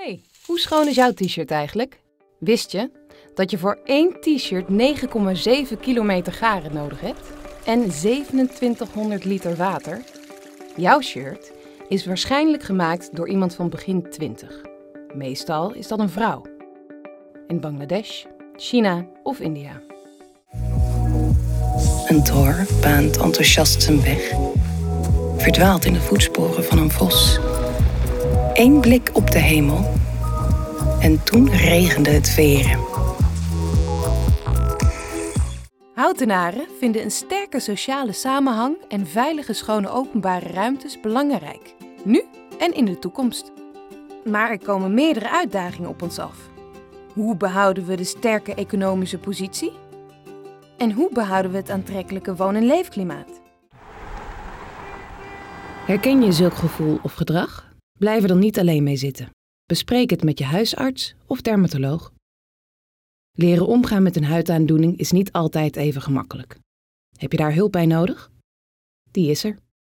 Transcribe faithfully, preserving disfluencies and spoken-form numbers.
Hey, hoe schoon is jouw t-shirt eigenlijk? Wist je dat je voor één t-shirt negen komma zeven kilometer garen nodig hebt en zevenentwintighonderd liter water? Jouw shirt is waarschijnlijk gemaakt door iemand van begin twintig. Meestal is dat een vrouw. In Bangladesh, China of India. Een tor baant enthousiast zijn weg, verdwaalt in de voetsporen van een vos. Eén blik op de hemel en toen regende het veren. Houtenaren vinden een sterke sociale samenhang en veilige schone openbare ruimtes belangrijk, nu en in de toekomst. Maar er komen meerdere uitdagingen op ons af. Hoe behouden we de sterke economische positie? En hoe behouden we het aantrekkelijke woon- en leefklimaat? Herken je zulk gevoel of gedrag? Blijf er dan niet alleen mee zitten. Bespreek het met je huisarts of dermatoloog. Leren omgaan met een huidaandoening is niet altijd even gemakkelijk. Heb je daar hulp bij nodig? Die is er.